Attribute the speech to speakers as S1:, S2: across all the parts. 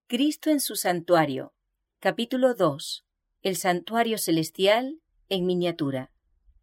S1: Cristo en su santuario. Capítulo 2. El santuario celestial en miniatura.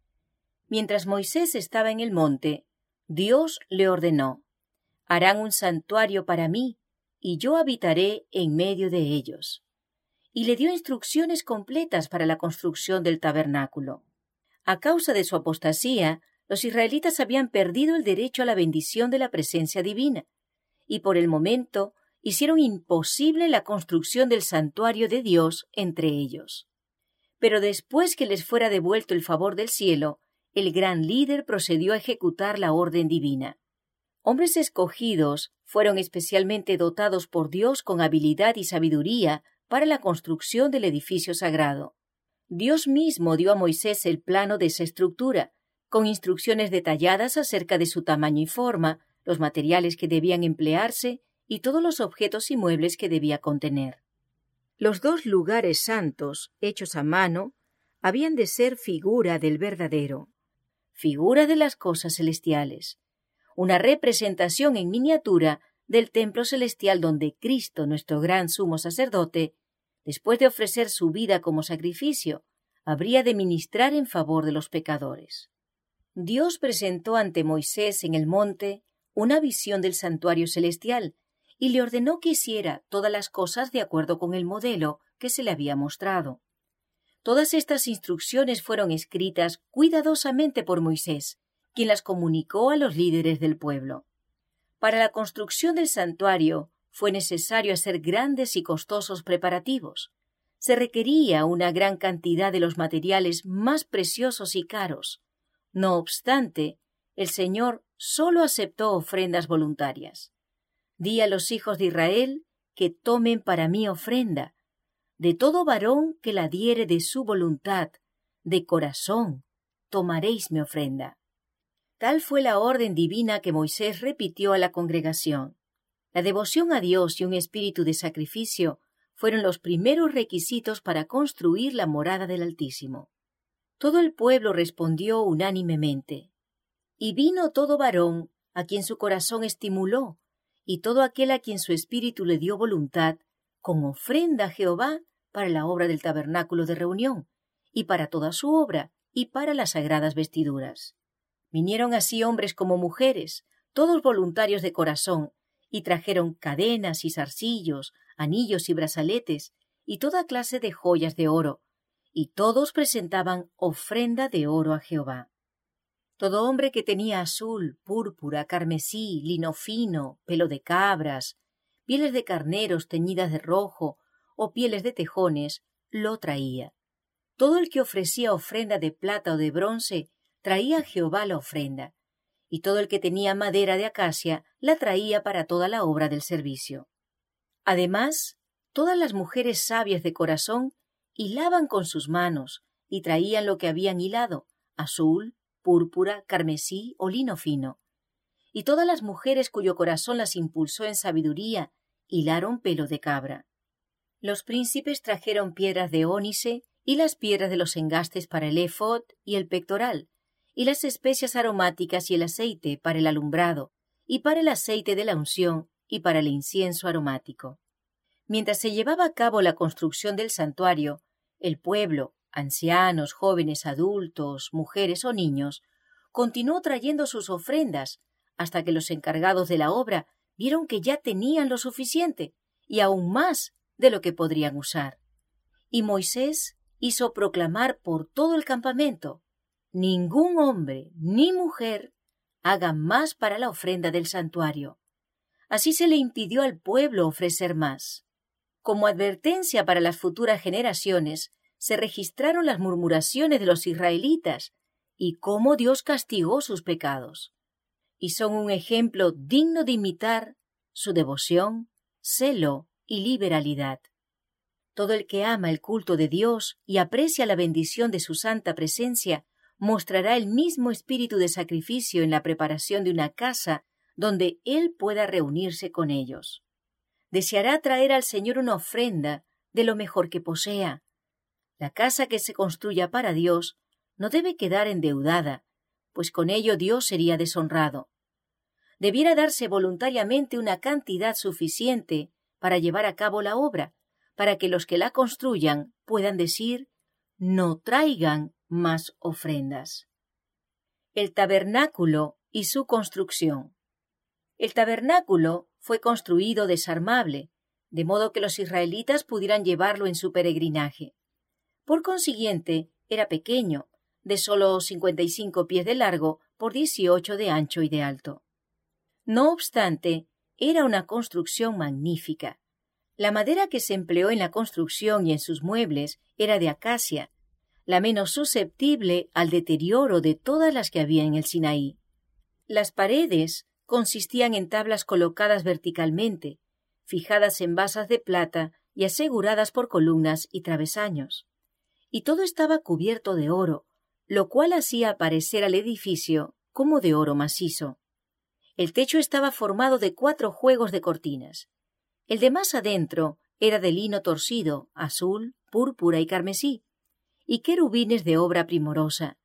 S1: Mientras Moisés estaba en el monte, Dios le ordenó: «Harán un santuario para mí, y yo habitaré en medio de ellos». Y le dio instrucciones completas para la construcción del tabernáculo. A causa de su apostasía, los israelitas habían perdido el derecho a la bendición de la presencia divina, y por el momento hicieron imposible la construcción del santuario de Dios entre ellos. Pero después que les fuera devuelto el favor del cielo, el gran líder procedió a ejecutar la orden divina. Hombres escogidos fueron especialmente dotados por Dios con habilidad y sabiduría para la construcción del edificio sagrado. Dios mismo dio a Moisés el plano de esa estructura, con instrucciones detalladas acerca de su tamaño y forma, los materiales que debían emplearse y todos los objetos y muebles que debía contener. Los 2 lugares santos, hechos a mano, habían de ser figura del verdadero, figura de las cosas celestiales, una representación en miniatura del templo celestial donde Cristo, nuestro gran sumo sacerdote, después de ofrecer su vida como sacrificio, habría de ministrar en favor de los pecadores. Dios presentó ante Moisés en el monte una visión del santuario celestial y le ordenó que hiciera todas las cosas de acuerdo con el modelo que se le había mostrado. Todas estas instrucciones fueron escritas cuidadosamente por Moisés, quien las comunicó a los líderes del pueblo. Para la construcción del santuario fue necesario hacer grandes y costosos preparativos. Se requería una gran cantidad de los materiales más preciosos y caros. No obstante, el Señor solo aceptó ofrendas voluntarias. Di a los hijos de Israel que tomen para mí ofrenda. De todo varón que la diere de su voluntad, de corazón, tomaréis mi ofrenda. Tal fue la orden divina que Moisés repitió a la congregación. La devoción a Dios y un espíritu de sacrificio fueron los primeros requisitos para construir la morada del Altísimo. Todo el pueblo respondió unánimemente. Y vino todo varón a quien su corazón estimuló, y todo aquel a quien su espíritu le dio voluntad, con ofrenda a Jehová para la obra del tabernáculo de reunión, y para toda su obra, y para las sagradas vestiduras. Vinieron así hombres como mujeres, todos voluntarios de corazón, y trajeron cadenas y zarcillos, anillos y brazaletes, y toda clase de joyas de oro, y todos presentaban ofrenda de oro a Jehová. Todo hombre que tenía azul, púrpura, carmesí, lino fino, pelo de cabras, pieles de carneros teñidas de rojo o pieles de tejones, lo traía. Todo el que ofrecía ofrenda de plata o de bronce traía a Jehová la ofrenda, y todo el que tenía madera de acacia la traía para toda la obra del servicio. Además, todas las mujeres sabias de corazón hilaban con sus manos y traían lo que habían hilado, azul, púrpura, carmesí o lino fino. Y todas las mujeres cuyo corazón las impulsó en sabiduría hilaron pelo de cabra. Los príncipes trajeron piedras de ónice y las piedras de los engastes para el éfod y el pectoral, y las especias aromáticas y el aceite para el alumbrado, y para el aceite de la unción, y para el incienso aromático. Mientras se llevaba a cabo la construcción del santuario, el pueblo, ancianos, jóvenes, adultos, mujeres o niños, continuó trayendo sus ofrendas, hasta que los encargados de la obra vieron que ya tenían lo suficiente, y aún más de lo que podrían usar. Y Moisés hizo proclamar por todo el campamento: ningún hombre ni mujer haga más para la ofrenda del santuario. Así se le impidió al pueblo ofrecer más. Como advertencia para las futuras generaciones, se registraron las murmuraciones de los israelitas y cómo Dios castigó sus pecados. Y son un ejemplo digno de imitar su devoción, celo y liberalidad. Todo el que ama el culto de Dios y aprecia la bendición de su santa presencia mostrará el mismo espíritu de sacrificio en la preparación de una casa donde Él pueda reunirse con ellos. Deseará traer al Señor una ofrenda de lo mejor que posea. La casa que se construya para Dios no debe quedar endeudada, pues con ello Dios sería deshonrado. Debiera darse voluntariamente una cantidad suficiente para llevar a cabo la obra, para que los que la construyan puedan decir: no traigan más ofrendas. El tabernáculo y su construcción. El tabernáculo fue construido desarmable, de modo que los israelitas pudieran llevarlo en su peregrinaje. Por consiguiente, era pequeño, de solo 55 pies de largo por 18 de ancho y de alto. No obstante, era una construcción magnífica. La madera que se empleó en la construcción y en sus muebles era de acacia, la menos susceptible al deterioro de todas las que había en el Sinaí. Las paredes consistían en tablas colocadas verticalmente, fijadas en basas de plata y aseguradas por columnas y travesaños. Y todo estaba cubierto de oro, lo cual hacía parecer al edificio como de oro macizo. El techo estaba formado de 4 juegos de cortinas. El de más adentro era de lino torcido, azul, púrpura y carmesí, y querubines de obra primorosa.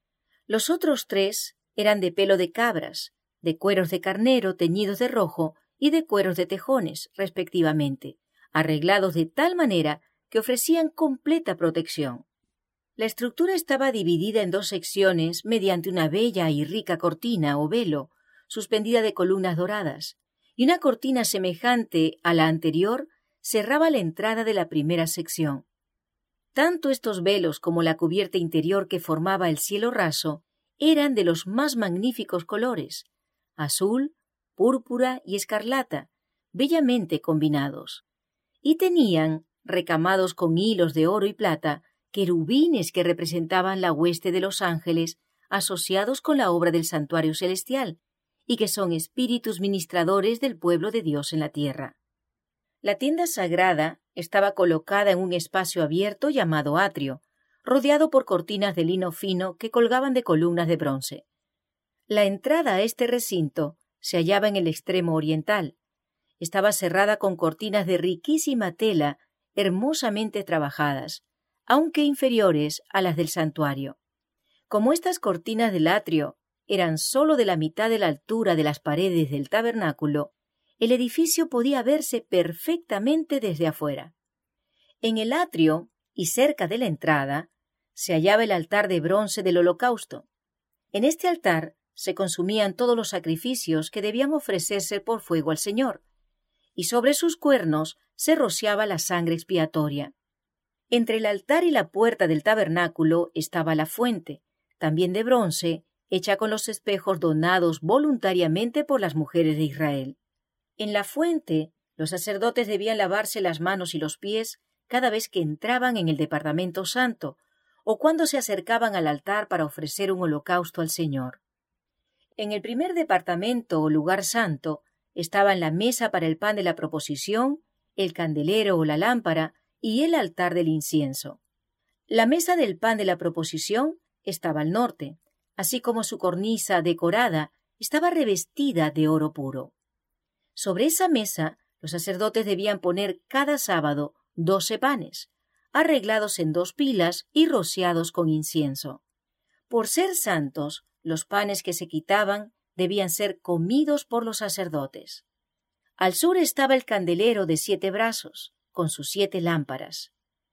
S1: Los otros 3 eran de pelo de cabras, de cueros de carnero teñidos de rojo y de cueros de tejones, respectivamente, arreglados de tal manera que ofrecían completa protección. La estructura estaba dividida en 2 secciones mediante una bella y rica cortina o velo, suspendida de columnas doradas, y una cortina semejante a la anterior cerraba la entrada de la primera sección. Tanto estos velos como la cubierta interior que formaba el cielo raso eran de los más magníficos colores, azul, púrpura y escarlata, bellamente combinados, y tenían, recamados con hilos de oro y plata, querubines que representaban la hueste de los ángeles asociados con la obra del santuario celestial, y que son espíritus ministradores del pueblo de Dios en la tierra. La tienda sagrada estaba colocada en un espacio abierto llamado atrio, rodeado por cortinas de lino fino que colgaban de columnas de bronce. La entrada a este recinto se hallaba en el extremo oriental. Estaba cerrada con cortinas de riquísima tela, hermosamente trabajadas, aunque inferiores a las del santuario. Como estas cortinas del atrio eran sólo de la mitad de la altura de las paredes del tabernáculo, el edificio podía verse perfectamente desde afuera. En el atrio y cerca de la entrada se hallaba el altar de bronce del holocausto. En este altar se consumían todos los sacrificios que debían ofrecerse por fuego al Señor, y sobre sus cuernos se rociaba la sangre expiatoria. Entre el altar y la puerta del tabernáculo estaba la fuente, también de bronce, hecha con los espejos donados voluntariamente por las mujeres de Israel. En la fuente, los sacerdotes debían lavarse las manos y los pies cada vez que entraban en el departamento santo o cuando se acercaban al altar para ofrecer un holocausto al Señor. En el primer departamento o lugar santo estaban la mesa para el pan de la proposición, el candelero o la lámpara y el altar del incienso. La mesa del pan de la proposición estaba al norte, así como su cornisa decorada estaba revestida de oro puro. Sobre esa mesa los sacerdotes debían poner cada sábado 12 panes, arreglados en 2 pilas y rociados con incienso. Por ser santos, los panes que se quitaban debían ser comidos por los sacerdotes. Al sur estaba el candelero de 7 brazos, con sus 7 lámparas.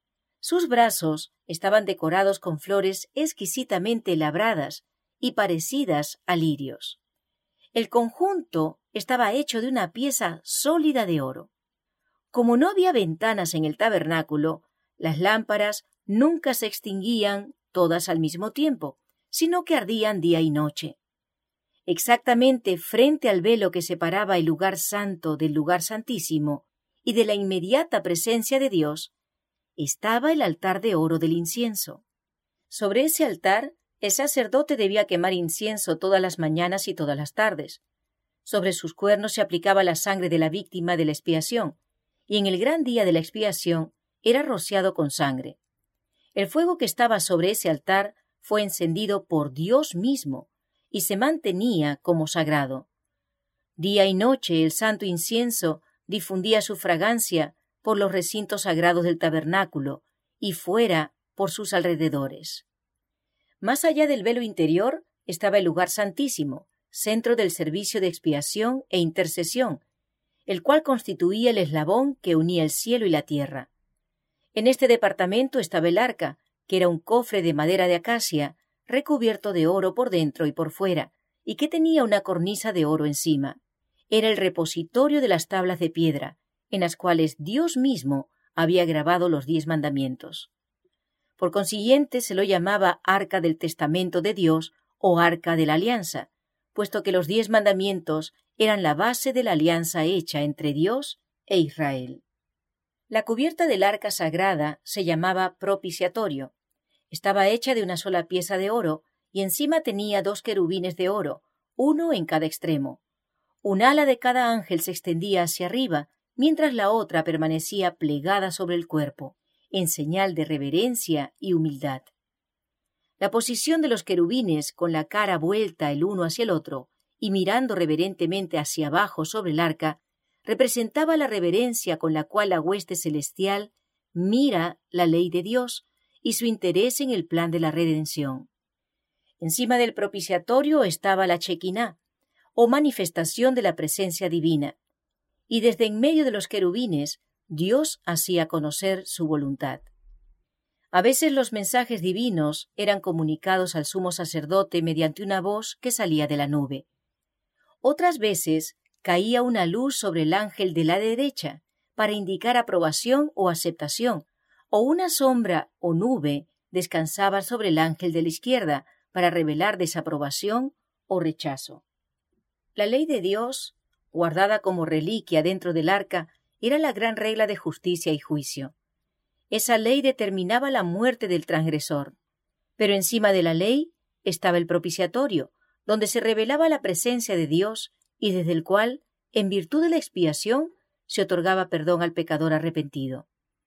S1: Sus brazos estaban decorados con flores exquisitamente labradas y parecidas a lirios. El conjunto estaba hecho de una pieza sólida de oro. Como no había ventanas en el tabernáculo, las lámparas nunca se extinguían todas al mismo tiempo, sino que ardían día y noche. Exactamente frente al velo que separaba el lugar santo del lugar santísimo y de la inmediata presencia de Dios, estaba el altar de oro del incienso. Sobre ese altar, el sacerdote debía quemar incienso todas las mañanas y todas las tardes. Sobre sus cuernos se aplicaba la sangre de la víctima de la expiación, y en el gran día de la expiación era rociado con sangre. El fuego que estaba sobre ese altar fue encendido por Dios mismo, y se mantenía como sagrado. Día y noche el santo incienso difundía su fragancia por los recintos sagrados del tabernáculo y fuera por sus alrededores. Más allá del velo interior estaba el lugar santísimo, centro del servicio de expiación e intercesión, el cual constituía el eslabón que unía el cielo y la tierra. En este departamento estaba el arca, que era un cofre de madera de acacia, recubierto de oro por dentro y por fuera, y que tenía una cornisa de oro encima. Era el repositorio de las tablas de piedra, en las cuales Dios mismo había grabado los 10 mandamientos. Por consiguiente, se lo llamaba Arca del Testamento de Dios o Arca de la Alianza, puesto que los 10 mandamientos eran la base de la alianza hecha entre Dios e Israel. La cubierta del arca sagrada se llamaba propiciatorio. Estaba hecha de una sola pieza de oro y encima tenía 2 querubines de oro, uno en cada extremo. Un ala de cada ángel se extendía hacia arriba, mientras la otra permanecía plegada sobre el cuerpo, en señal de reverencia y humildad. La posición de los querubines, con la cara vuelta el uno hacia el otro y mirando reverentemente hacia abajo sobre el arca, representaba la reverencia con la cual la hueste celestial mira la ley de Dios y su interés en el plan de la redención. Encima del propiciatorio estaba la Chequiná, o manifestación de la presencia divina, y desde en medio de los querubines Dios hacía conocer su voluntad. A veces los mensajes divinos eran comunicados al sumo sacerdote mediante una voz que salía de la nube. Otras veces caía una luz sobre el ángel de la derecha para indicar aprobación o aceptación, o una sombra o nube descansaba sobre el ángel de la izquierda para revelar desaprobación o rechazo. La ley de Dios, guardada como reliquia dentro del arca, era la gran regla de justicia y juicio. Esa ley determinaba la muerte del transgresor. Pero encima de la ley estaba el propiciatorio, donde se revelaba la presencia de Dios y desde el cual, en virtud de la expiación, se otorgaba perdón al pecador arrepentido.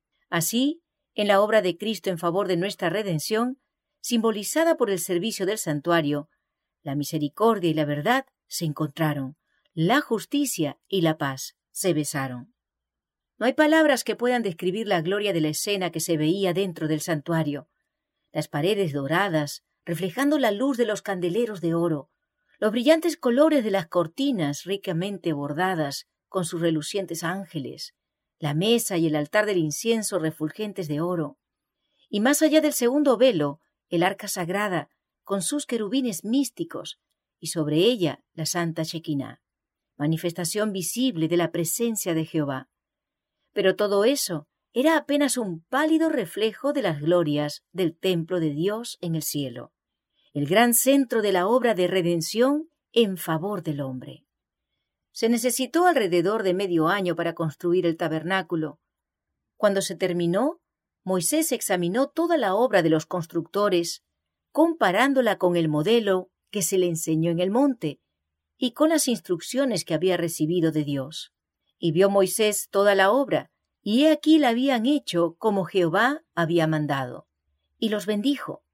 S1: Así, en la obra de Cristo en favor de nuestra redención, simbolizada por el servicio del santuario, la misericordia y la verdad se encontraron, la justicia y la paz se besaron. No hay palabras que puedan describir la gloria de la escena que se veía dentro del santuario. Las paredes doradas, reflejando la luz de los candeleros de oro, los brillantes colores de las cortinas ricamente bordadas con sus relucientes ángeles, la mesa y el altar del incienso refulgentes de oro, y más allá del segundo velo, el arca sagrada, con sus querubines místicos, y sobre ella la santa Chequiná, manifestación visible de la presencia de Jehová. Pero todo eso era apenas un pálido reflejo de las glorias del templo de Dios en el cielo, el gran centro de la obra de redención en favor del hombre. Se necesitó alrededor de medio año para construir el tabernáculo. Cuando se terminó, Moisés examinó toda la obra de los constructores, comparándola con el modelo que se le enseñó en el monte y con las instrucciones que había recibido de Dios. Y vio Moisés toda la obra, y he aquí la habían hecho como Jehová había mandado. Y los bendijo.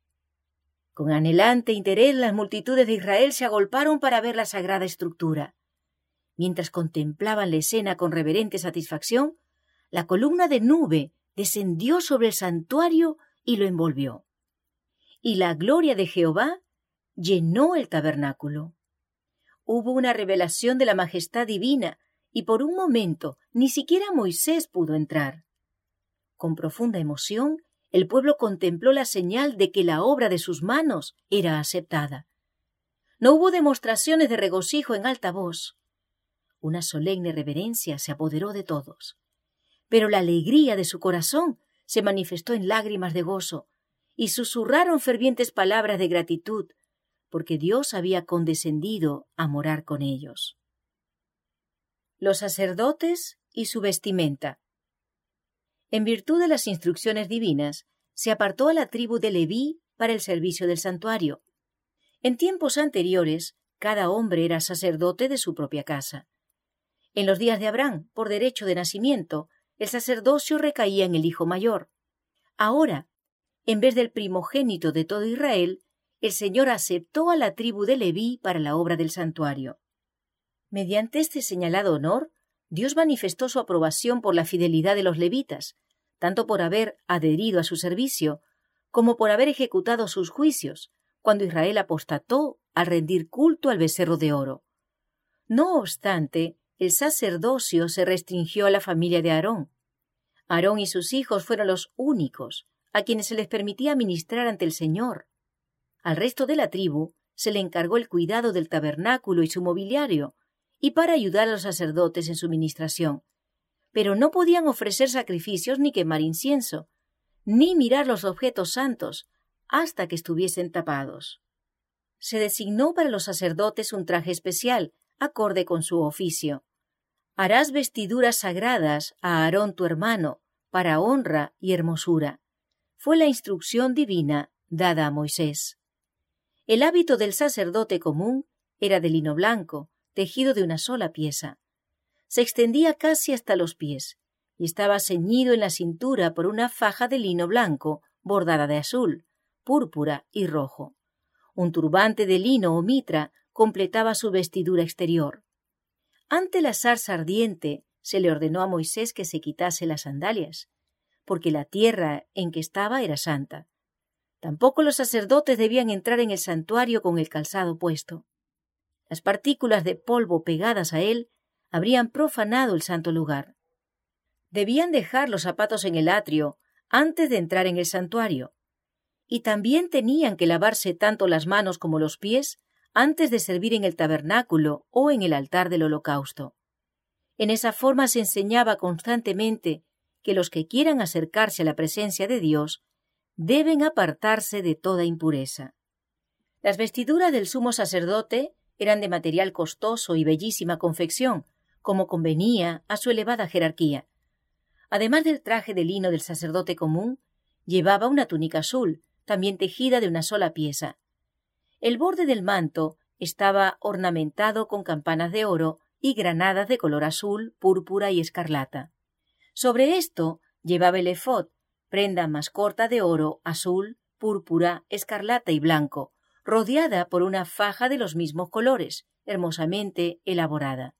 S1: Con anhelante interés las multitudes de Israel se agolparon para ver la sagrada estructura. Mientras contemplaban la escena con reverente satisfacción, la columna de nube descendió sobre el santuario y lo envolvió. Y la gloria de Jehová llenó el tabernáculo. Hubo una revelación de la majestad divina, y por un momento ni siquiera Moisés pudo entrar. Con profunda emoción, el pueblo contempló la señal de que la obra de sus manos era aceptada. No hubo demostraciones de regocijo en alta voz. Una solemne reverencia se apoderó de todos. Pero la alegría de su corazón se manifestó en lágrimas de gozo, y susurraron fervientes palabras de gratitud, porque Dios había condescendido a morar con ellos. Los sacerdotes y su vestimenta. En virtud de las instrucciones divinas, se apartó a la tribu de Leví para el servicio del santuario. En tiempos anteriores, cada hombre era sacerdote de su propia casa. En los días de Abraham, por derecho de nacimiento, el sacerdocio recaía en el hijo mayor. Ahora, en vez del primogénito de todo Israel, el Señor aceptó a la tribu de Leví para la obra del santuario. Mediante este señalado honor, Dios manifestó su aprobación por la fidelidad de los levitas, tanto por haber adherido a su servicio, como por haber ejecutado sus juicios, cuando Israel apostató al rendir culto al becerro de oro. No obstante, el sacerdocio se restringió a la familia de Aarón. Aarón y sus hijos fueron los únicos a quienes se les permitía ministrar ante el Señor. Al resto de la tribu se le encargó el cuidado del tabernáculo y su mobiliario, y para ayudar a los sacerdotes en su ministración. Pero no podían ofrecer sacrificios ni quemar incienso, ni mirar los objetos santos, hasta que estuviesen tapados. Se designó para los sacerdotes un traje especial, acorde con su oficio. Harás vestiduras sagradas a Aarón tu hermano, para honra y hermosura. Fue la instrucción divina dada a Moisés. El hábito del sacerdote común era de lino blanco, tejido de una sola pieza. Se extendía casi hasta los pies, y estaba ceñido en la cintura por una faja de lino blanco, bordada de azul, púrpura y rojo. Un turbante de lino o mitra completaba su vestidura exterior. Ante la zarza ardiente se le ordenó a Moisés que se quitase las sandalias, porque la tierra en que estaba era santa. Tampoco los sacerdotes debían entrar en el santuario con el calzado puesto. Las partículas de polvo pegadas a él habrían profanado el santo lugar. Debían dejar los zapatos en el atrio antes de entrar en el santuario, y también tenían que lavarse tanto las manos como los pies antes de servir en el tabernáculo o en el altar del holocausto. En esa forma se enseñaba constantemente que los que quieran acercarse a la presencia de Dios deben apartarse de toda impureza. Las vestiduras del sumo sacerdote eran de material costoso y bellísima confección, como convenía a su elevada jerarquía. Además del traje de lino del sacerdote común, llevaba una túnica azul, también tejida de una sola pieza. El borde del manto estaba ornamentado con campanas de oro y granadas de color azul, púrpura y escarlata. Sobre esto llevaba el efod, prenda más corta de oro, azul, púrpura, escarlata y blanco, rodeada por una faja de los mismos colores, hermosamente elaborada.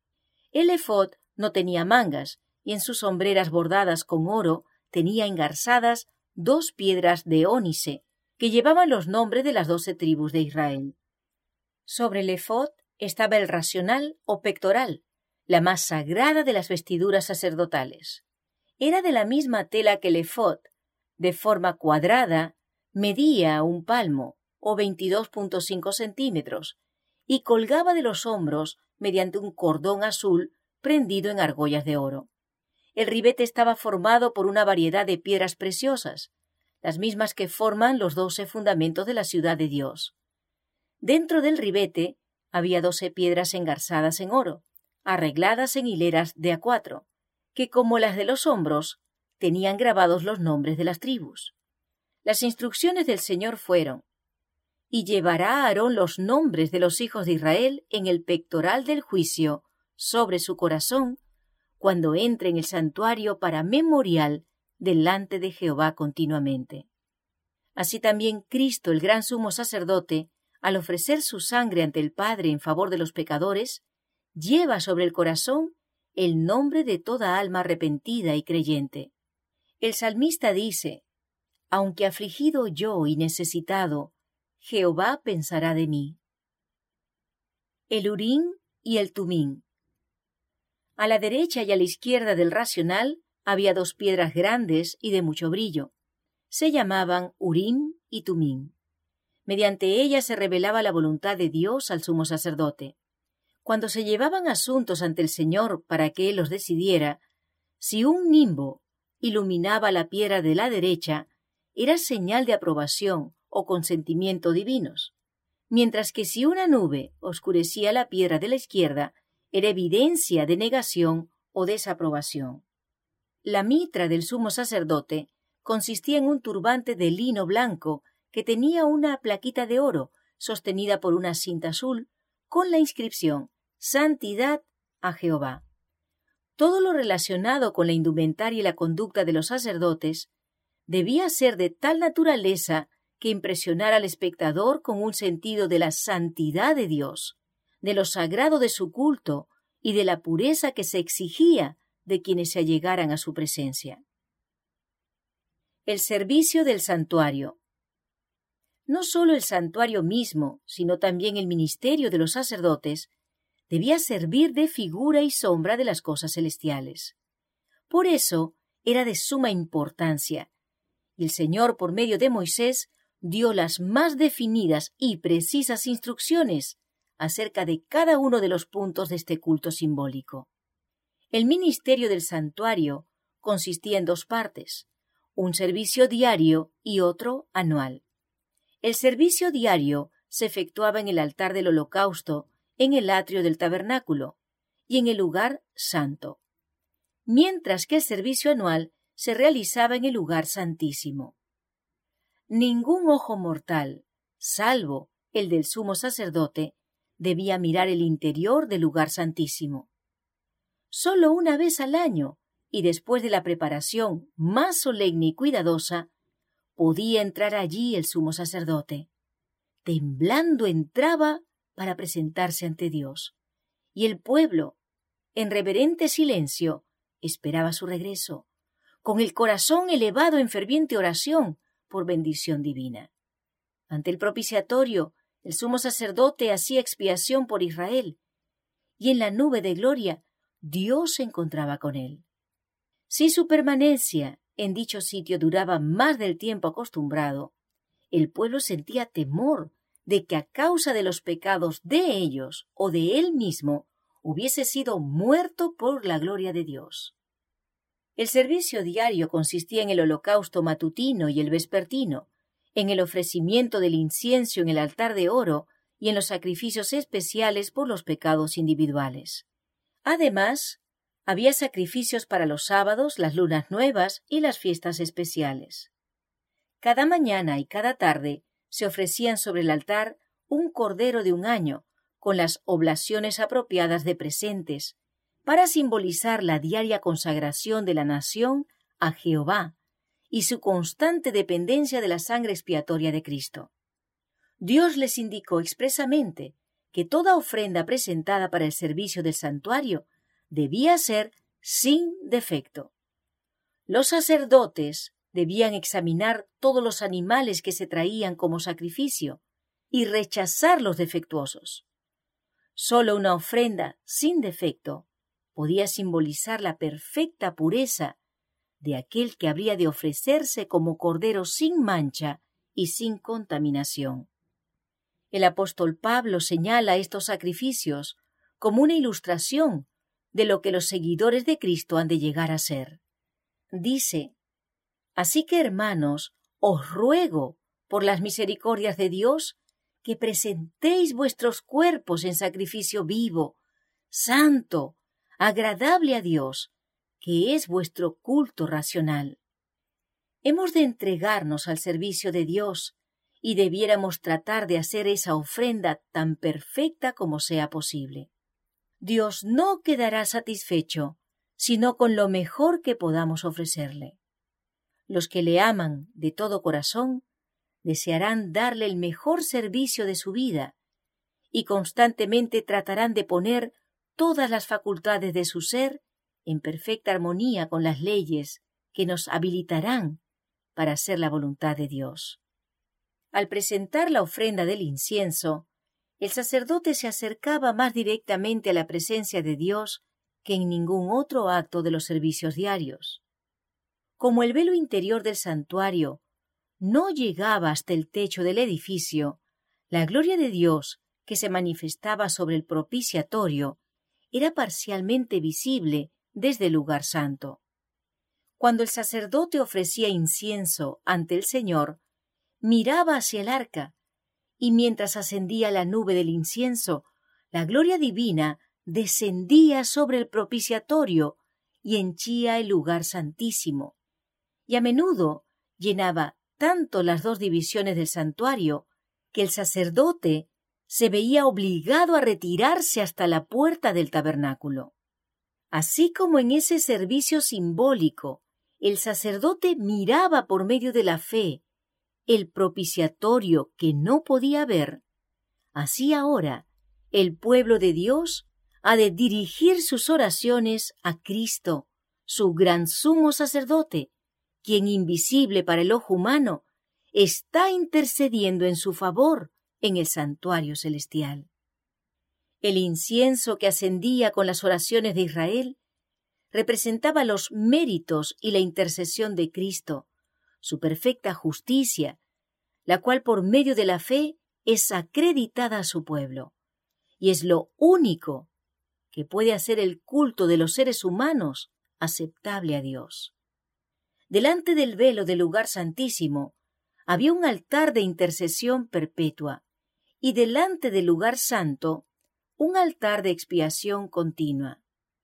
S1: El efod no tenía mangas, y en sus hombreras bordadas con oro tenía engarzadas 2 piedras de ónice, que llevaban los nombres de las 12 tribus de Israel. Sobre el efod estaba el racional o pectoral, la más sagrada de las vestiduras sacerdotales. Era de la misma tela que el efod, de forma cuadrada, medía 1 palmo, o 22.5 centímetros, y colgaba de los hombros mediante un cordón azul prendido en argollas de oro. El ribete estaba formado por una variedad de piedras preciosas, las mismas que forman los 12 fundamentos de la ciudad de Dios. Dentro del ribete había 12 piedras engarzadas en oro, arregladas en hileras de a 4, que, como las de los hombros, tenían grabados los nombres de las tribus. Las instrucciones del Señor fueron: y llevará a Aarón los nombres de los hijos de Israel en el pectoral del juicio, sobre su corazón, cuando entre en el santuario para memorial delante de Jehová continuamente. Así también Cristo, el gran sumo sacerdote, al ofrecer su sangre ante el Padre en favor de los pecadores, lleva sobre el corazón el nombre de toda alma arrepentida y creyente. El salmista dice: aunque afligido yo y necesitado, Jehová pensará de mí. El Urim y el Tumim. A la derecha y a la izquierda del racional había 2 piedras grandes y de mucho brillo. Se llamaban Urim y Tumim. Mediante ellas se revelaba la voluntad de Dios al sumo sacerdote. Cuando se llevaban asuntos ante el Señor para que Él los decidiera, si un nimbo iluminaba la piedra de la derecha, era señal de aprobación o consentimiento divinos, mientras que si una nube oscurecía la piedra de la izquierda, era evidencia de negación o desaprobación. La mitra del sumo sacerdote consistía en un turbante de lino blanco que tenía una plaquita de oro sostenida por una cinta azul con la inscripción «Santidad a Jehová». Todo lo relacionado con la indumentaria y la conducta de los sacerdotes debía ser de tal naturaleza que impresionara al espectador con un sentido de la santidad de Dios, de lo sagrado de su culto y de la pureza que se exigía de quienes se allegaran a su presencia. El servicio del santuario. No solo el santuario mismo, sino también el ministerio de los sacerdotes, debía servir de figura y sombra de las cosas celestiales. Por eso era de suma importancia, y el Señor, por medio de Moisés, dio las más definidas y precisas instrucciones acerca de cada uno de los puntos de este culto simbólico. El ministerio del santuario consistía en 2 partes, un servicio diario y otro anual. El servicio diario se efectuaba en el altar del holocausto, en el atrio del tabernáculo y en el lugar santo, mientras que el servicio anual se realizaba en el lugar santísimo. Ningún ojo mortal, salvo el del sumo sacerdote, debía mirar el interior del lugar santísimo. Solo una vez al año, y después de la preparación más solemne y cuidadosa, podía entrar allí el sumo sacerdote. Temblando entraba para presentarse ante Dios, y el pueblo, en reverente silencio, esperaba su regreso, con el corazón elevado en ferviente oración por bendición divina. Ante el propiciatorio, el sumo sacerdote hacía expiación por Israel, y en la nube de gloria Dios se encontraba con él. Si su permanencia en dicho sitio duraba más del tiempo acostumbrado, el pueblo sentía temor de que a causa de los pecados de ellos o de él mismo hubiese sido muerto por la gloria de Dios. El servicio diario consistía en el holocausto matutino y el vespertino, en el ofrecimiento del incienso en el altar de oro y en los sacrificios especiales por los pecados individuales. Además, había sacrificios para los sábados, las lunas nuevas y las fiestas especiales. Cada mañana y cada tarde se ofrecían sobre el altar un cordero de 1 año, con las oblaciones apropiadas de presentes, para simbolizar la diaria consagración de la nación a Jehová y su constante dependencia de la sangre expiatoria de Cristo. Dios les indicó expresamente que toda ofrenda presentada para el servicio del santuario debía ser sin defecto. Los sacerdotes debían examinar todos los animales que se traían como sacrificio y rechazar los defectuosos. Solo una ofrenda sin defecto podía simbolizar la perfecta pureza de aquel que habría de ofrecerse como cordero sin mancha y sin contaminación. El apóstol Pablo señala estos sacrificios como una ilustración de lo que los seguidores de Cristo han de llegar a ser. Dice: «Así que, hermanos, os ruego, por las misericordias de Dios, que presentéis vuestros cuerpos en sacrificio vivo, santo, agradable a Dios, que es vuestro culto racional». Hemos de entregarnos al servicio de Dios y debiéramos tratar de hacer esa ofrenda tan perfecta como sea posible. Dios no quedará satisfecho sino con lo mejor que podamos ofrecerle. Los que le aman de todo corazón desearán darle el mejor servicio de su vida y constantemente tratarán de poner todas las facultades de su ser en perfecta armonía con las leyes que nos habilitarán para hacer la voluntad de Dios. Al presentar la ofrenda del incienso, el sacerdote se acercaba más directamente a la presencia de Dios que en ningún otro acto de los servicios diarios. Como el velo interior del santuario no llegaba hasta el techo del edificio, la gloria de Dios que se manifestaba sobre el propiciatorio era parcialmente visible desde el lugar santo. Cuando el sacerdote ofrecía incienso ante el Señor, miraba hacia el arca, y mientras ascendía la nube del incienso, la gloria divina descendía sobre el propiciatorio y henchía el lugar santísimo, y a menudo llenaba tanto las 2 divisiones del santuario que el sacerdote se veía obligado a retirarse hasta la puerta del tabernáculo. Así como en ese servicio simbólico el sacerdote miraba por medio de la fe el propiciatorio que no podía ver, así ahora el pueblo de Dios ha de dirigir sus oraciones a Cristo, su gran sumo sacerdote, quien, invisible para el ojo humano, está intercediendo en su favor en el santuario celestial. El incienso que ascendía con las oraciones de Israel representaba los méritos y la intercesión de Cristo, su perfecta justicia, la cual por medio de la fe es acreditada a su pueblo, y es lo único que puede hacer el culto de los seres humanos aceptable a Dios. Delante del velo del lugar santísimo había un altar de intercesión perpetua, y delante del lugar santo un altar de expiación continua.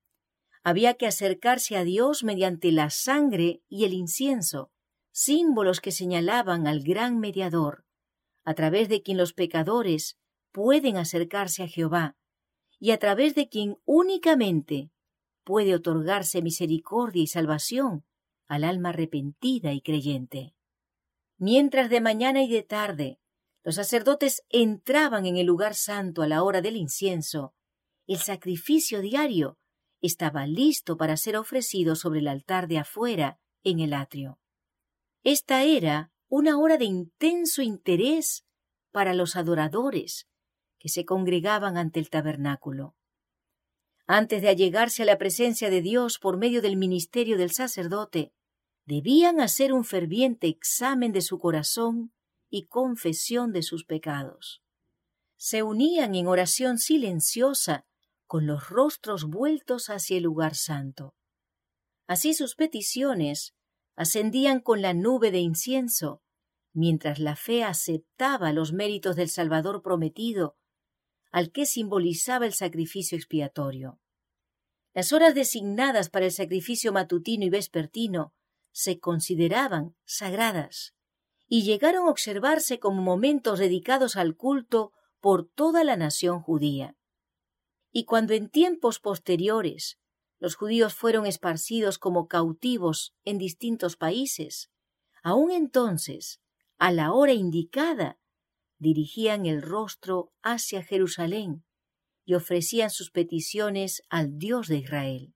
S1: Había que acercarse a Dios mediante la sangre y el incienso, símbolos que señalaban al gran mediador, a través de quien los pecadores pueden acercarse a Jehová, y a través de quien únicamente puede otorgarse misericordia y salvación al alma arrepentida y creyente. Mientras de mañana y de tarde los sacerdotes entraban en el lugar santo a la hora del incienso, el sacrificio diario estaba listo para ser ofrecido sobre el altar de afuera en el atrio. Esta era una hora de intenso interés para los adoradores que se congregaban ante el tabernáculo. Antes de allegarse a la presencia de Dios por medio del ministerio del sacerdote, debían hacer un ferviente examen de su corazón y confesión de sus pecados. Se unían en oración silenciosa con los rostros vueltos hacia el lugar santo. Así sus peticiones ascendían con la nube de incienso, mientras la fe aceptaba los méritos del Salvador prometido, al que simbolizaba el sacrificio expiatorio. Las horas designadas para el sacrificio matutino y vespertino se consideraban sagradas y llegaron a observarse como momentos dedicados al culto por toda la nación judía. Y cuando en tiempos posteriores los judíos fueron esparcidos como cautivos en distintos países, aún entonces, a la hora indicada, dirigían el rostro hacia Jerusalén y ofrecían sus peticiones al Dios de Israel.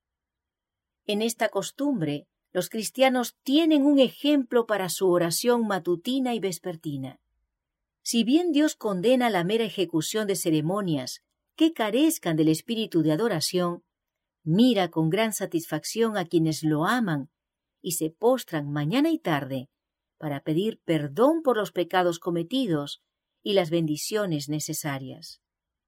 S1: En esta costumbre, los cristianos tienen un ejemplo para su oración matutina y vespertina. Si bien Dios condena la mera ejecución de ceremonias que carezcan del espíritu de adoración, mira con gran satisfacción a quienes lo aman y se postran mañana y tarde para pedir perdón por los pecados cometidos y las bendiciones necesarias.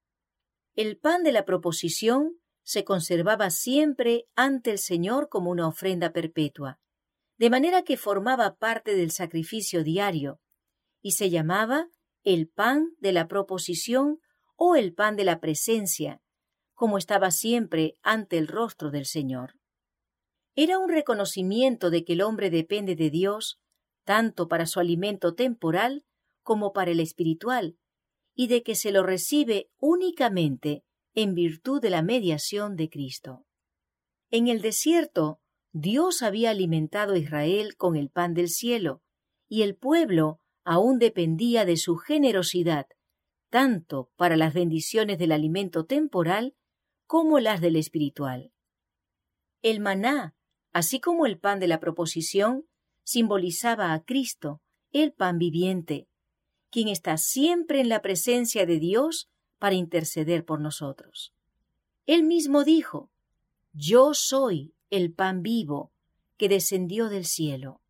S1: El pan de la proposición se conservaba siempre ante el Señor como una ofrenda perpetua, de manera que formaba parte del sacrificio diario, y se llamaba el pan de la proposición o el pan de la presencia, como estaba siempre ante el rostro del Señor. Era un reconocimiento de que el hombre depende de Dios, tanto para su alimento temporal como para el espiritual, y de que se lo recibe únicamente en virtud de la mediación de Cristo. En el desierto, Dios había alimentado a Israel con el pan del cielo, y el pueblo aún dependía de su generosidad, tanto para las bendiciones del alimento temporal como las del espiritual. El maná, así como el pan de la proposición, simbolizaba a Cristo, el pan viviente, quien está siempre en la presencia de Dios para interceder por nosotros. Él mismo dijo: «Yo soy el pan vivo que descendió del cielo».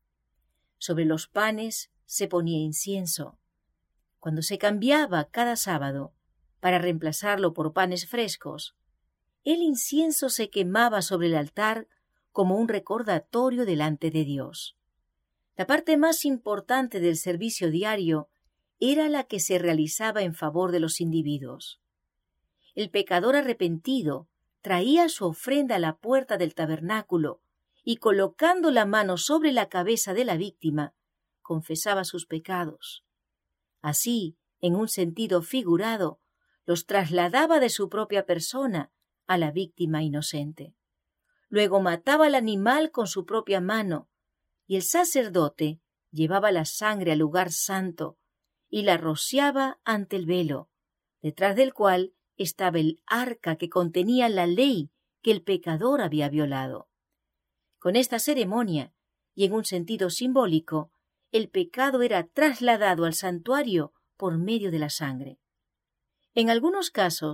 S1: Sobre los panes se ponía incienso. Cuando se cambiaba cada sábado para reemplazarlo por panes frescos, el incienso se quemaba sobre el altar como un recordatorio delante de Dios. La parte más importante del servicio diario era la que se realizaba en favor de los individuos. El pecador arrepentido traía su ofrenda a la puerta del tabernáculo y, colocando la mano sobre la cabeza de la víctima, confesaba sus pecados. Así, en un sentido figurado, los trasladaba de su propia persona a la víctima inocente. Luego mataba al animal con su propia mano, y el sacerdote llevaba la sangre al lugar santo y la rociaba ante el velo, detrás del cual estaba el arca que contenía la ley que el pecador había violado. Con esta ceremonia, y en un sentido simbólico, el pecado era trasladado al santuario por medio de la sangre. En algunos casos,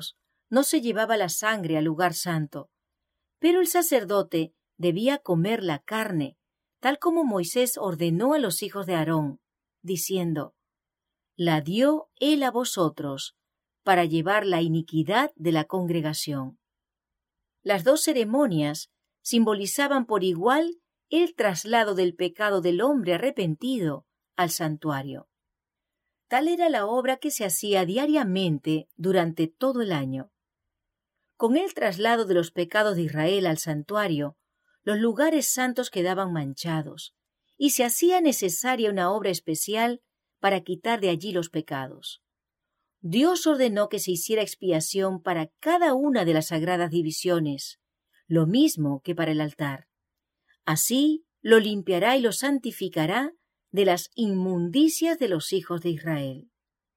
S1: no se llevaba la sangre al lugar santo, pero el sacerdote debía comer la carne, tal como Moisés ordenó a los hijos de Aarón, diciendo: «La dio él a vosotros, para llevar la iniquidad de la congregación». Las dos ceremonias simbolizaban por igual el traslado del pecado del hombre arrepentido al santuario. Tal era la obra que se hacía diariamente durante todo el año. Con el traslado de los pecados de Israel al santuario, los lugares santos quedaban manchados, y se hacía necesaria una obra especial para quitar de allí los pecados. Dios ordenó que se hiciera expiación para cada una de las sagradas divisiones, lo mismo que para el altar. Así lo limpiará y lo santificará de las inmundicias de los hijos de Israel.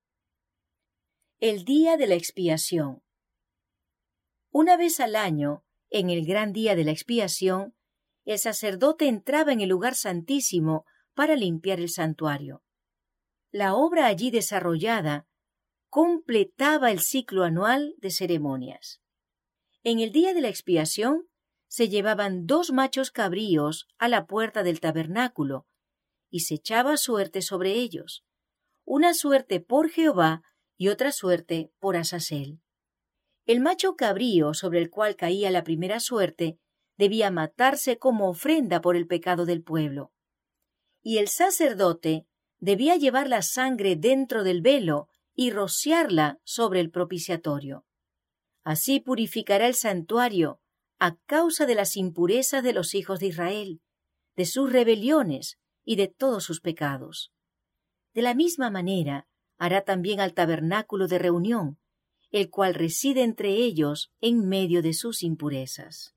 S1: El día de la expiación. Una vez al año, en el gran día de la expiación, el sacerdote entraba en el lugar santísimo para limpiar el santuario. La obra allí desarrollada completaba el ciclo anual de ceremonias. En el día de la expiación se llevaban 2 machos cabríos a la puerta del tabernáculo y se echaba suerte sobre ellos, una suerte por Jehová y otra suerte por Azazel. El macho cabrío sobre el cual caía la primera suerte debía matarse como ofrenda por el pecado del pueblo, y el sacerdote debía llevar la sangre dentro del velo y rociarla sobre el propiciatorio. Así purificará el santuario a causa de las impurezas de los hijos de Israel, de sus rebeliones y de todos sus pecados. De la misma manera hará también al tabernáculo de reunión, el cual reside entre ellos en medio de sus impurezas.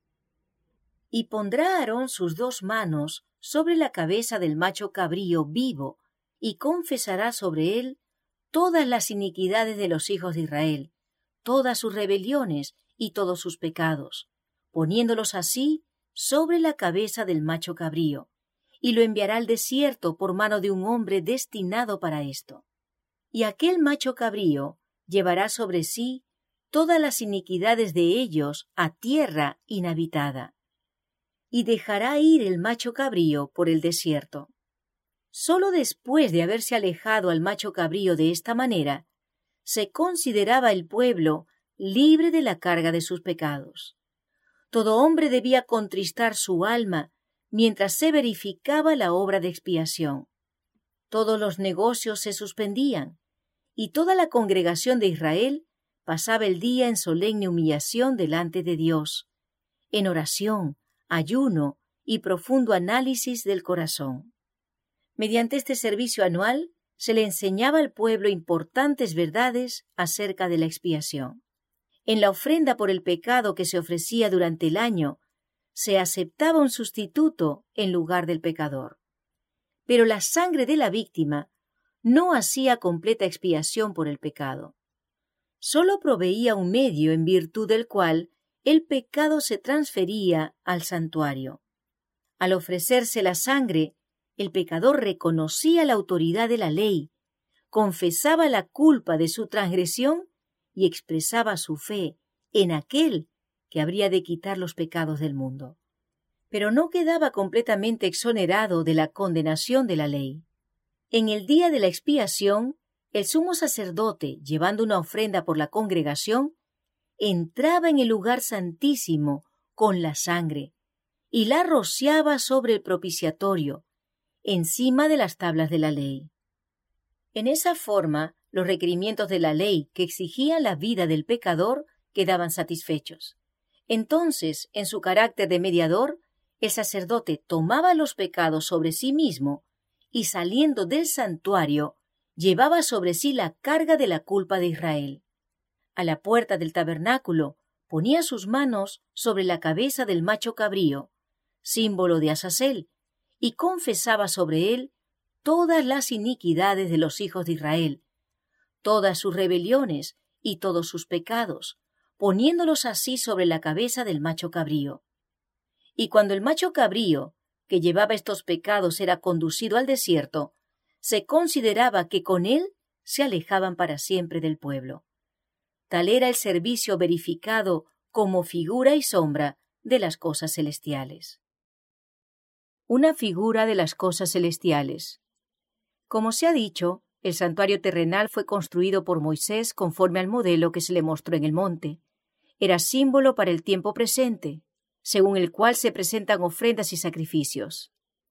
S1: Y pondrá Aarón sus 2 manos sobre la cabeza del macho cabrío vivo, y confesará sobre él todas las iniquidades de los hijos de Israel, todas sus rebeliones y todos sus pecados, poniéndolos así sobre la cabeza del macho cabrío, y lo enviará al desierto por mano de un hombre destinado para esto. Y aquel macho cabrío llevará sobre sí todas las iniquidades de ellos a tierra inhabitada, y dejará ir el macho cabrío por el desierto. Solo después de haberse alejado al macho cabrío de esta manera, se consideraba el pueblo libre de la carga de sus pecados. Todo hombre debía contristar su alma mientras se verificaba la obra de expiación. Todos los negocios se suspendían, y toda la congregación de Israel pasaba el día en solemne humillación delante de Dios, en oración, ayuno y profundo análisis del corazón. Mediante este servicio anual se le enseñaba al pueblo importantes verdades acerca de la expiación. En la ofrenda por el pecado que se ofrecía durante el año, se aceptaba un sustituto en lugar del pecador. Pero la sangre de la víctima no hacía completa expiación por el pecado. Solo proveía un medio en virtud del cual el pecado se transfería al santuario. Al ofrecerse la sangre, el pecador reconocía la autoridad de la ley, confesaba la culpa de su transgresión y expresaba su fe en aquel que habría de quitar los pecados del mundo. Pero no quedaba completamente exonerado de la condenación de la ley. En el día de la expiación, el sumo sacerdote, llevando una ofrenda por la congregación, entraba en el lugar santísimo con la sangre y la rociaba sobre el propiciatorio, encima de las tablas de la ley. En esa forma, los requerimientos de la ley que exigían la vida del pecador quedaban satisfechos. Entonces, en su carácter de mediador, el sacerdote tomaba los pecados sobre sí mismo y, saliendo del santuario, llevaba sobre sí la carga de la culpa de Israel. A la puerta del tabernáculo ponía sus manos sobre la cabeza del macho cabrío, símbolo de Azazel, y confesaba sobre él todas las iniquidades de los hijos de Israel, todas sus rebeliones y todos sus pecados, poniéndolos así sobre la cabeza del macho cabrío. Y cuando el macho cabrío, que llevaba estos pecados, era conducido al desierto, se consideraba que con él se alejaban para siempre del pueblo. Tal era el servicio verificado como figura y sombra de las cosas celestiales. Una figura de las cosas celestiales. Como se ha dicho, el santuario terrenal fue construido por Moisés conforme al modelo que se le mostró en el monte. Era símbolo para el tiempo presente, según el cual se presentan ofrendas y sacrificios.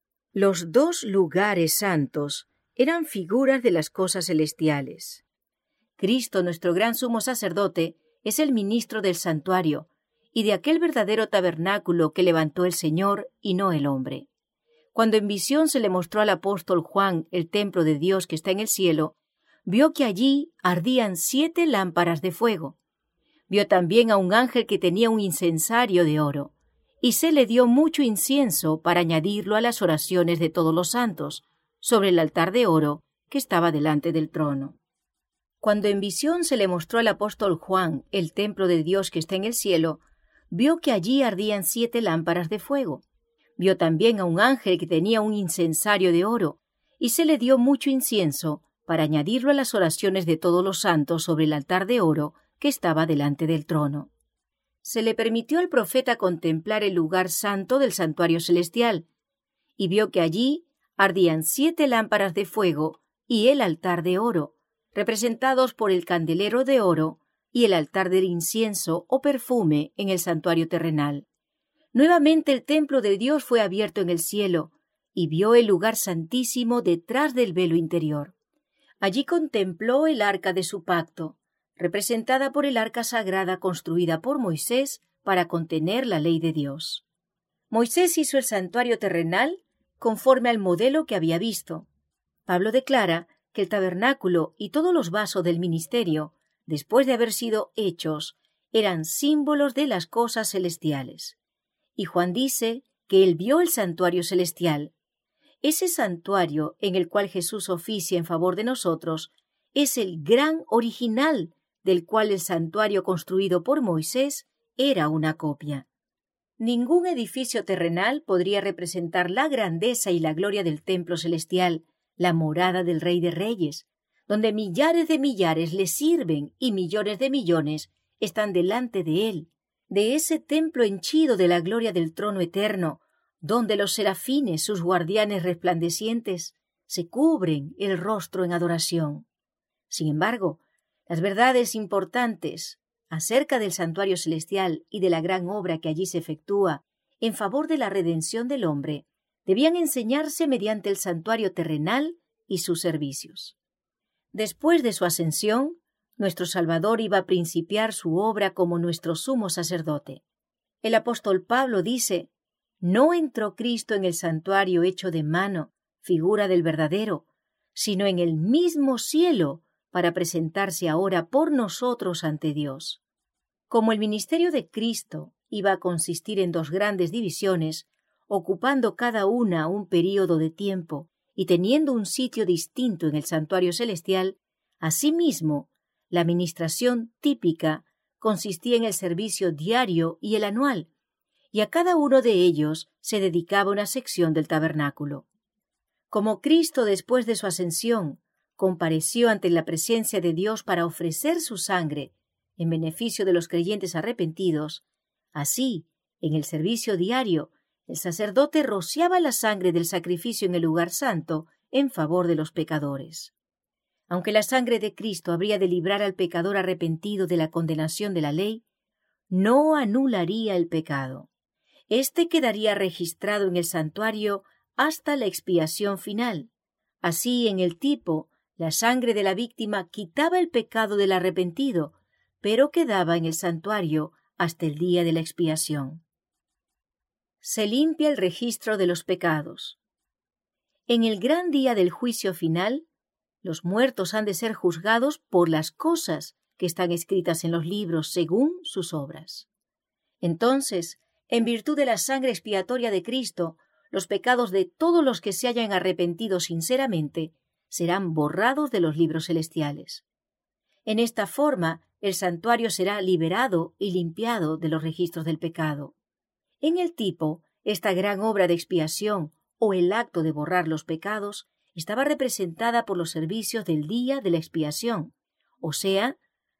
S1: Los dos lugares santos eran figuras de las cosas celestiales. Cristo, nuestro gran sumo sacerdote, es el ministro del santuario y de aquel verdadero tabernáculo que levantó el Señor y no el hombre. Cuando en visión se le mostró al apóstol Juan el templo de Dios que está en el cielo, vio que allí ardían 7 lámparas de fuego. Vio también a un ángel que tenía un incensario de oro, y se le dio mucho incienso para añadirlo a las oraciones de todos los santos, sobre el altar de oro que estaba delante del trono. Cuando en visión se le mostró al apóstol Juan el templo de Dios que está en el cielo, vio que allí ardían 7 lámparas de fuego. Vio también a un ángel que tenía un incensario de oro, y se le dio mucho incienso para añadirlo a las oraciones de todos los santos sobre el altar de oro que estaba delante del trono. Se le permitió al profeta contemplar el lugar santo del santuario celestial, y vio que allí ardían 7 lámparas de fuego y el altar de oro, representados por el candelero de oro y el altar del incienso o perfume en el santuario terrenal. Nuevamente el templo de Dios fue abierto en el cielo, y vio el lugar santísimo detrás del velo interior. Allí contempló el arca de su pacto, representada por el arca sagrada construida por Moisés para contener la ley de Dios. Moisés hizo el santuario terrenal conforme al modelo que había visto. Pablo declara que el tabernáculo y todos los vasos del ministerio, después de haber sido hechos, eran símbolos de las cosas celestiales. Y Juan dice que él vio el santuario celestial. Ese santuario en el cual Jesús oficia en favor de nosotros es el gran original del cual el santuario construido por Moisés era una copia. Ningún edificio terrenal podría representar la grandeza y la gloria del templo celestial, la morada del Rey de Reyes, donde millares de millares le sirven y millones de millones están delante de él, de ese templo henchido de la gloria del trono eterno, donde los serafines, sus guardianes resplandecientes, se cubren el rostro en adoración. Sin embargo, las verdades importantes acerca del santuario celestial y de la gran obra que allí se efectúa en favor de la redención del hombre debían enseñarse mediante el santuario terrenal y sus servicios. Después de su ascensión, nuestro Salvador iba a principiar su obra como nuestro sumo sacerdote. El apóstol Pablo dice: «No entró Cristo en el santuario hecho de mano, figura del verdadero, sino en el mismo cielo, para presentarse ahora por nosotros ante Dios». Como el ministerio de Cristo iba a consistir en 2 grandes divisiones, ocupando cada una un período de tiempo y teniendo un sitio distinto en el santuario celestial, asimismo, la ministración típica consistía en el servicio diario y el anual, y a cada uno de ellos se dedicaba una sección del tabernáculo. Como Cristo, después de su ascensión, compareció ante la presencia de Dios para ofrecer su sangre en beneficio de los creyentes arrepentidos, así, en el servicio diario, el sacerdote rociaba la sangre del sacrificio en el lugar santo en favor de los pecadores. Aunque la sangre de Cristo habría de librar al pecador arrepentido de la condenación de la ley, no anularía el pecado. Este quedaría registrado en el santuario hasta la expiación final. Así, en el tipo, la sangre de la víctima quitaba el pecado del arrepentido, pero quedaba en el santuario hasta el día de la expiación. Se limpia el registro de los pecados. En el gran día del juicio final, los muertos han de ser juzgados por las cosas que están escritas en los libros según sus obras. Entonces, en virtud de la sangre expiatoria de Cristo, los pecados de todos los que se hayan arrepentido sinceramente serán borrados de los libros celestiales. En esta forma, el santuario será liberado y limpiado de los registros del pecado. En el tipo, esta gran obra de expiación o el acto de borrar los pecados estaba representada por los servicios del día de la expiación, o sea,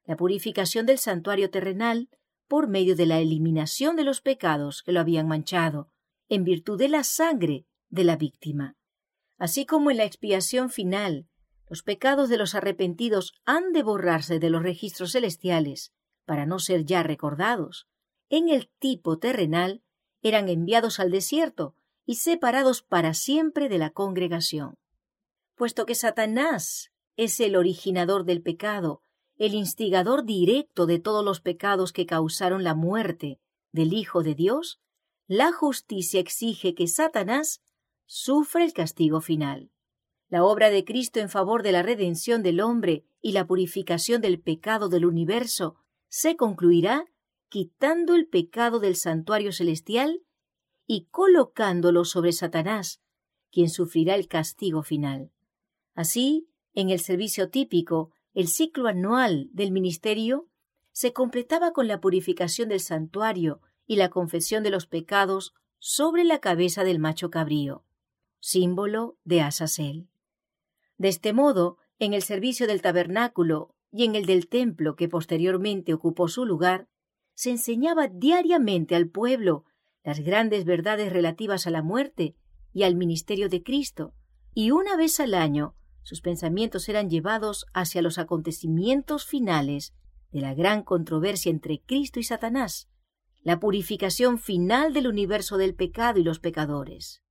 S1: la purificación del santuario terrenal por medio de la eliminación de los pecados que lo habían manchado, en virtud de la sangre de la víctima. Así como en la expiación final, los pecados de los arrepentidos han de borrarse de los registros celestiales para no ser ya recordados, en el tipo terrenal eran enviados al desierto y separados para siempre de la congregación. Puesto que Satanás es el originador del pecado, el instigador directo de todos los pecados que causaron la muerte del Hijo de Dios, la justicia exige que Satanás sufra el castigo final. La obra de Cristo en favor de la redención del hombre y la purificación del pecado del universo se concluirá quitando el pecado del santuario celestial y colocándolo sobre Satanás, quien sufrirá el castigo final. Así, en el servicio típico, el ciclo anual del ministerio se completaba con la purificación del santuario y la confesión de los pecados sobre la cabeza del macho cabrío, símbolo de Azazel. De este modo, en el servicio del tabernáculo y en el del templo que posteriormente ocupó su lugar, se enseñaba diariamente al pueblo las grandes verdades relativas a la muerte y al ministerio de Cristo, y una vez al año sus pensamientos eran llevados hacia los acontecimientos finales de la gran controversia entre Cristo y Satanás, la purificación final del universo del pecado y los pecadores.